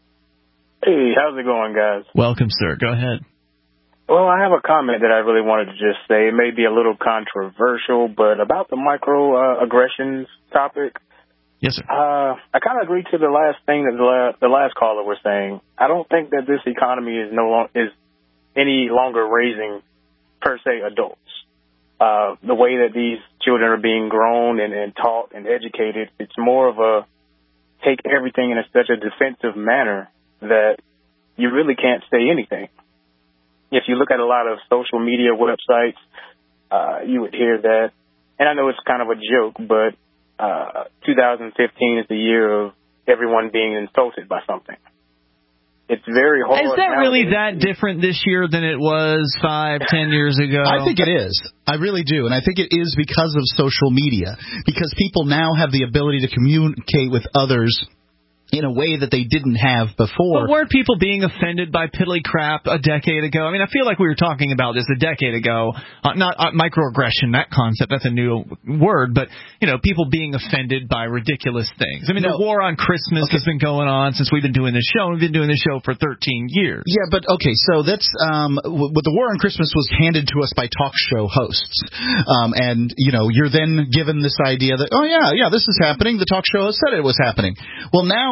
Hey, how's it going, guys? Welcome, sir. Go ahead. Well, I have a comment that I really wanted to just say. It may be a little controversial, but about the microaggressions uh, topic. Yes, sir. Uh, I kind of agree to the last thing that the, la- the last caller was saying. I don't think that this economy is no long- is any longer raising, per se, adults. Uh, the way that these children are being grown and, and taught and educated, it's more of a take everything in a, such a defensive manner that you really can't say anything. If you look at a lot of social media websites, uh, you would hear that. And I know it's kind of a joke, but uh, two thousand fifteen is the year of everyone being insulted by something. It's very hard. Is that nowadays. really that different this year than it was five, ten years ago? I think it is. I really do. And I think it is because of social media. Because people now have the ability to communicate with others in a way that they didn't have before. But weren't people being offended by piddly crap a decade ago? I mean, I feel like we were talking about this a decade ago. Uh, not uh, microaggression, that concept, that's a new word. But, you know, people being offended by ridiculous things. I mean, no. The war on Christmas okay. has been going on since we've been doing this show. We've been doing this show for thirteen years. Yeah, but, okay, so that's um, w- the war on Christmas was handed to us by talk show hosts. Um, and, you know, you're then given this idea that, oh, yeah, yeah, this is happening. The talk show host said it was happening. Well, now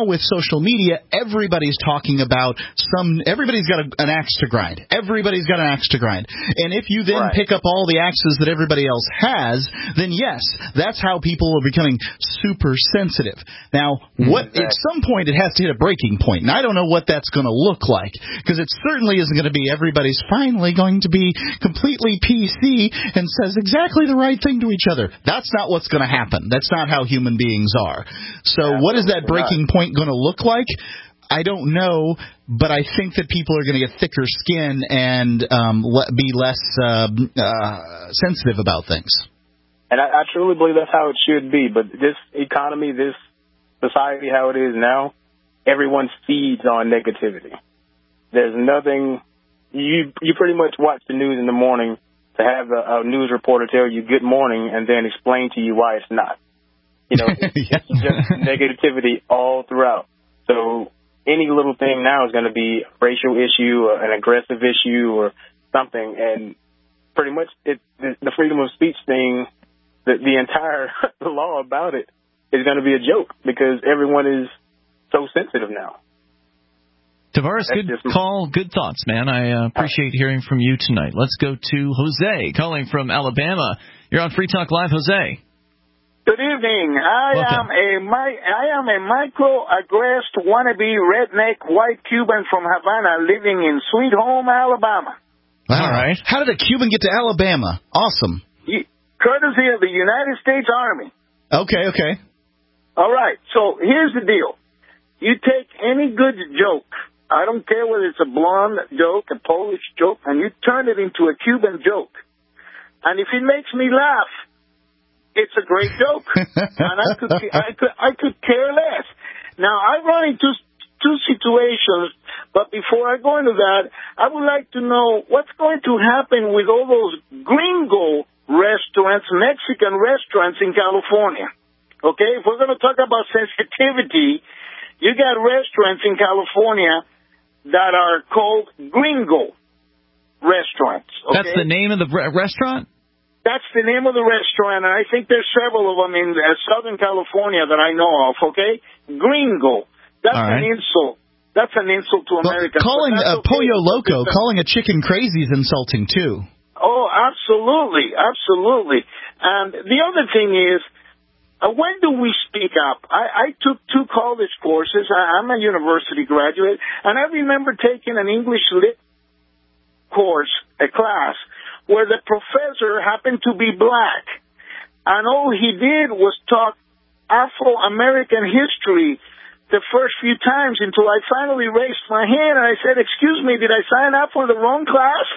now with social media, everybody's talking about some. Everybody's got a, an axe to grind. Everybody's got an axe to grind. And if you then Right. pick up all the axes that everybody else has, then yes, that's how people are becoming super sensitive. Now, what Exactly. at some point it has to hit a breaking point, and I don't know what that's going to look like, because it certainly isn't going to be everybody's finally going to be completely P C and says exactly the right thing to each other. That's not what's going to happen. That's not how human beings are. So what is that breaking point going to look like? I don't know, but I think that people are going to get thicker skin and um, le- be less uh, uh, sensitive about things. And I, I truly believe that's how it should be. But this economy, this society, how it is now, everyone feeds on negativity. There's nothing. You you pretty much watch the news in the morning to have a, a news reporter tell you good morning and then explain to you why it's not. You know, it's, yeah. it's just negativity all throughout. So any little thing now is going to be a racial issue or an aggressive issue or something. And pretty much it, the, the freedom of speech thing, the, the entire law about it is going to be a joke because everyone is so sensitive now. Tavares, good call, good thoughts, man. I uh, appreciate hearing from you tonight. Let's go to Jose, calling from Alabama. You're on Free Talk Live, Jose. Good evening. I Welcome. am a mi- I am a microaggressed wannabe redneck white Cuban from Havana living in Sweet Home, Alabama. All right. How did a Cuban get to Alabama? Awesome. You, courtesy of the United States Army. Okay, okay. All right. So here's the deal. You take any good joke, I don't care whether it's a blonde joke, a Polish joke, and you turn it into a Cuban joke. And if it makes me laugh, it's a great joke. And I could, I could, I could care less. Now, I run into two situations, but before I go into that, I would like to know what's going to happen with all those gringo restaurants, Mexican restaurants in California. Okay? If we're going to talk about sensitivity, you got restaurants in California that are called gringo restaurants. Okay? That's the name of the re- restaurant? That's the name of the restaurant, and I think there's several of them in uh, Southern California that I know of, okay? Gringo. That's All right. an insult. That's an insult to Americans. Calling but a that's okay. Pollo Loco, calling a chicken crazy is insulting, too. Oh, absolutely, absolutely. And the other thing is, uh, when do we speak up? I, I took two college courses. I, I'm a university graduate, and I remember taking an English lit course, a class, where the professor happened to be black. And all he did was talk Afro-American history the first few times until I finally raised my hand and I said, excuse me, did I sign up for the wrong class?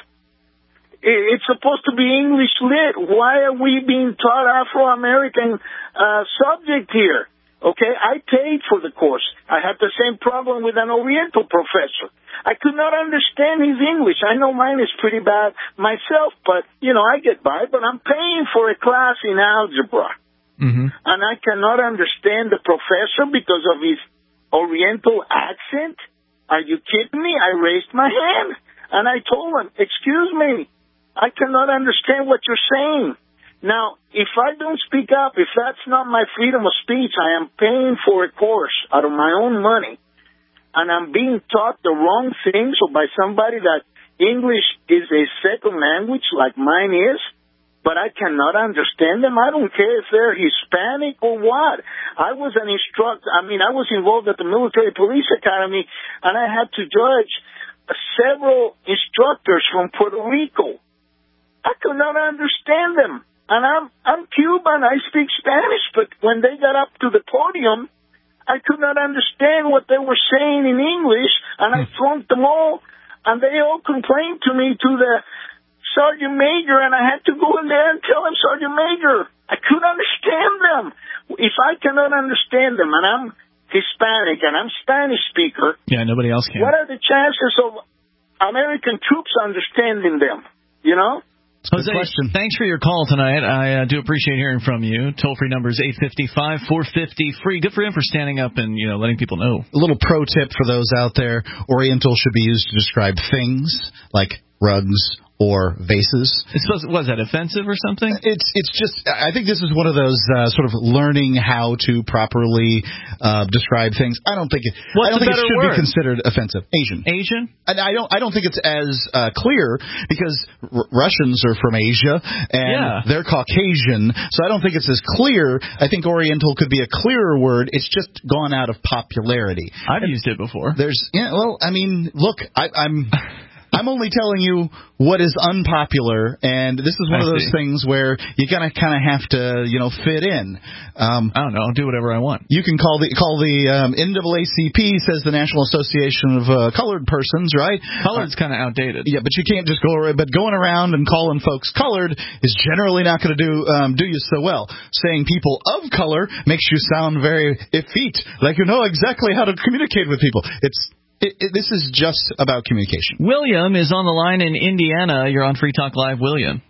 It's supposed to be English lit. Why are we being taught Afro-American uh, subject here? Okay, I paid for the course. I had the same problem with an Oriental professor. I could not understand his English. I know mine is pretty bad myself, but, you know, I get by. But I'm paying for a class in algebra. Mm-hmm. And I cannot understand the professor because of his Oriental accent. Are you kidding me? I raised my hand. And I told him, excuse me, I cannot understand what you're saying. Now, if I don't speak up, if that's not my freedom of speech, I am paying for a course out of my own money, and I'm being taught the wrong things or by somebody that English is a second language like mine is, but I cannot understand them. I don't care if they're Hispanic or what. I was an instructor. I mean, I was involved at the Military Police Academy, and I had to judge several instructors from Puerto Rico. I could not understand them. And I'm I'm Cuban. I speak Spanish, but when they got up to the podium, I could not understand what they were saying in English, and I flunked them all, and they all complained to me to the Sergeant Major, and I had to go in there and tell him, Sergeant Major, I couldn't understand them. If I cannot understand them, and I'm Hispanic, and I'm Spanish speaker, yeah, nobody else can. What are the chances of American troops understanding them, you know? Jose, thanks for your call tonight. I uh, do appreciate hearing from you. Toll-free number is eight five five, four five zero, free. Good for him for standing up and, you know, letting people know. A little pro tip for those out there. Oriental should be used to describe things like rugs, or vases. It's supposed, was that offensive or something? It's it's just, I think this is one of those uh, sort of learning how to properly uh, describe things. I don't think it, What's I don't a think it better should word? be considered offensive. Asian. Asian? And I don't I don't think it's as uh, clear because R- Russians are from Asia and Yeah. they're Caucasian, so I don't think it's as clear. I think Oriental could be a clearer word. It's just gone out of popularity. I've used it before. There's yeah, well, I mean, look, I, I'm I'm only telling you what is unpopular, and this is one I of those see. things where you gotta kind of have to, you know, fit in. Um, I don't know. I'll do whatever I want. You can call the call the um, N double A C P, says the National Association of uh, Colored Persons, right? Colored's kind of outdated. Yeah, but you can't just go. But going around and calling folks colored is generally not going to do um, do you so well. Saying people of color makes you sound very effete, like you know exactly how to communicate with people. It's It, it, this is just about communication. William is on the line in Indiana. You're on Free Talk Live, William.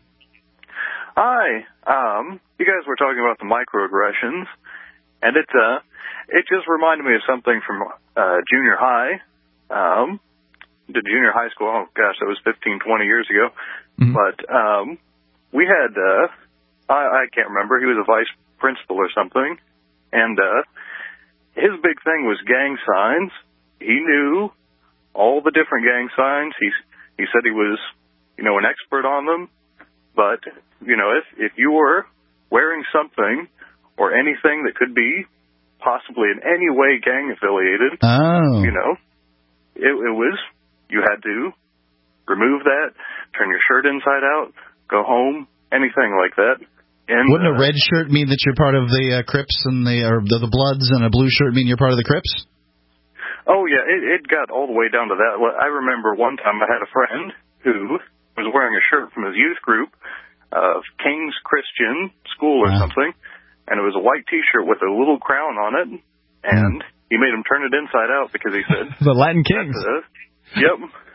Hi. Um, you guys were talking about the microaggressions, and it uh, it just reminded me of something from uh, junior high. Um, the junior high school. Oh gosh, that was fifteen, twenty years ago. Mm-hmm. But um, we had uh, I, I can't remember. He was a vice principal or something, and uh, his big thing was gang signs. He knew all the different gang signs. He he said he was, you know, an expert on them. But, you know, if if you were wearing something or anything that could be possibly in any way gang affiliated, oh. you know, it, it was, you had to remove that, turn your shirt inside out, go home, anything like that. And, Wouldn't a uh, red shirt mean that you're part of the uh, Crips and the or the, the Bloods, and a blue shirt mean you're part of the Crips? Oh, yeah, it, it got all the way down to that. Well, I remember one time I had a friend who was wearing a shirt from his youth group of King's Christian School or wow. something, and it was a white T-shirt with a little crown on it, and mm. he made him turn it inside out because he said... the Latin Kings. Uh, yep.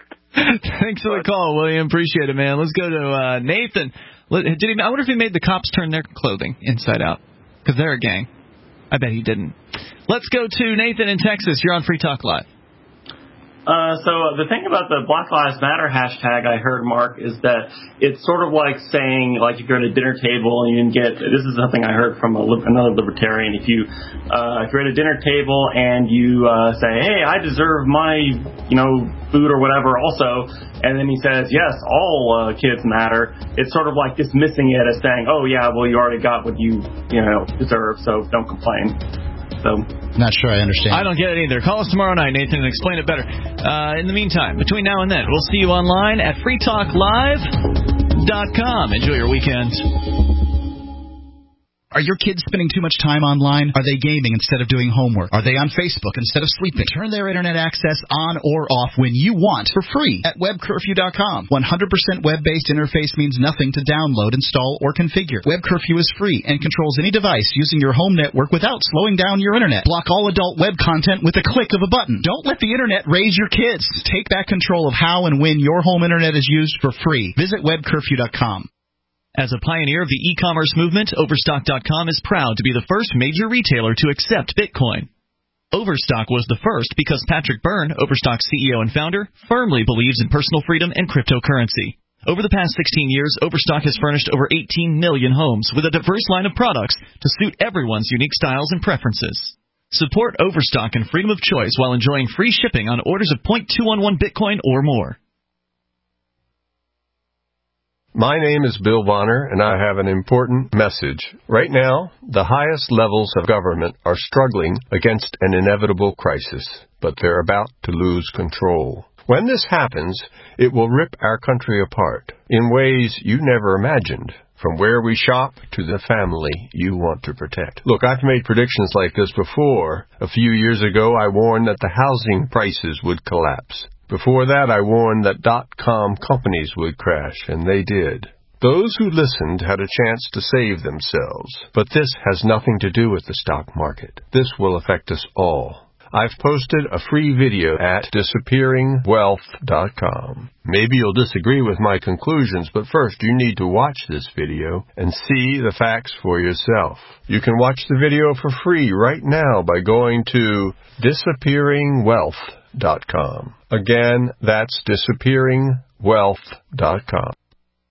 Thanks for the call, William. Appreciate it, man. Let's go to uh, Nathan. Did he, I wonder if he made the cops turn their clothing inside out, because they're a gang. I bet he didn't. Let's go to Nathan in Texas. You're on Free Talk Live. Uh, so the thing about the Black Lives Matter hashtag I heard, Mark, is that it's sort of like saying, like if you're at a dinner table and you get, this is something I heard from a, another libertarian, if you, uh, if you're at a dinner table and you uh, say, hey, I deserve my, you know, food or whatever also, and then he says, yes, all uh, kids matter, it's sort of like dismissing it as saying, oh yeah, well you already got what you, you know, deserve, so don't complain. So, not sure I understand. I don't get it either. Call us tomorrow night, Nathan, and explain it better. Uh, in the meantime, between now and then, we'll see you online at free talk live dot com. Enjoy your weekend. Are your kids spending too much time online? Are they gaming instead of doing homework? Are they on Facebook instead of sleeping? Turn their internet access on or off when you want for free at web curfew dot com. one hundred percent web-based interface means nothing to download, install, or configure. Web Curfew is free and controls any device using your home network without slowing down your internet. Block all adult web content with a click of a button. Don't let the internet raise your kids. Take back control of how and when your home internet is used for free. Visit web curfew dot com. As a pioneer of the e-commerce movement, Overstock dot com is proud to be the first major retailer to accept Bitcoin. Overstock was the first because Patrick Byrne, Overstock's C E O and founder, firmly believes in personal freedom and cryptocurrency. Over the past sixteen years, Overstock has furnished over eighteen million homes with a diverse line of products to suit everyone's unique styles and preferences. Support Overstock and freedom of choice while enjoying free shipping on orders of zero point two one one Bitcoin or more. My name is Bill Bonner, and I have an important message. Right now, the highest levels of government are struggling against an inevitable crisis, but they're about to lose control. When this happens, it will rip our country apart in ways you never imagined, from where we shop to the family you want to protect. Look, I've made predictions like this before. A few years ago, I warned that the housing prices would collapse. Before that, I warned that dot-com companies would crash, and they did. Those who listened had a chance to save themselves. But this has nothing to do with the stock market. This will affect us all. I've posted a free video at disappearing wealth dot com. Maybe you'll disagree with my conclusions, but first you need to watch this video and see the facts for yourself. You can watch the video for free right now by going to disappearing wealth dot com. Again, that's disappearing wealth dot com.